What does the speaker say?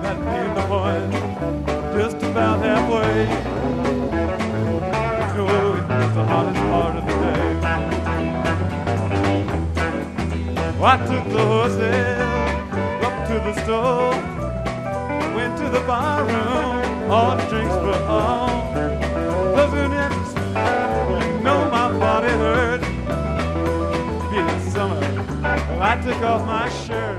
that being the point, just about halfway. Oh, it's the hottest part of the day. Well, I took the horses up to the store, went to the bar room, all the drinks were on. Wasn't it? You know my body hurt. Being summer, well, I took off my shirt.